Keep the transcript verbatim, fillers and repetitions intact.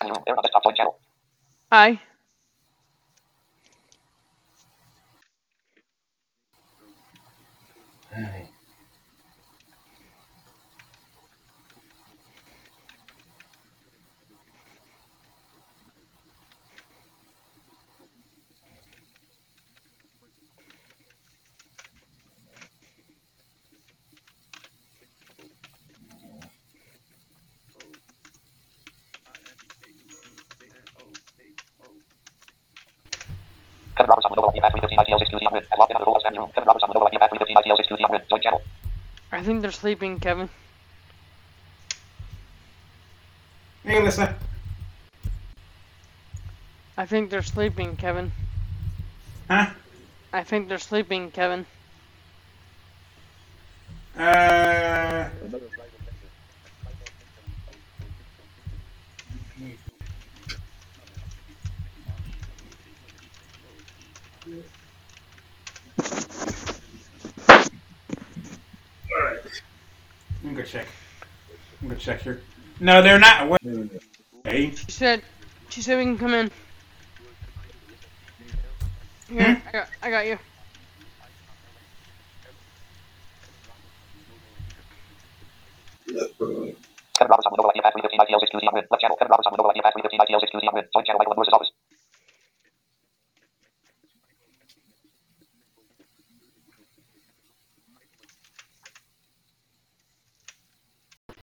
Hi. Kevin Robertson, Lenovo I P three fifteen I T L six two Z hundred. Logged in on the Google standing room. Kevin Robertson, Lenovo I P three fifteen I T L six two Z hundred. Join channel. I think they're sleeping, Kevin. Hey, Alyssa. I think they're sleeping, Kevin. Huh? I think they're sleeping, Kevin. Uh. Alright. I'm gonna go check. I'm gonna check here. No, they're not away. Hey. She said, she said we can come in. Here, Hmm? I got, I got you. Kevin Robertson, Lenovo I P three fifteen I T L six two Z hundred. Left channel. Kevin Robertson, Lenovo I P three fifteen I T L six two Z hundred. Join channel. Michael Moore's office.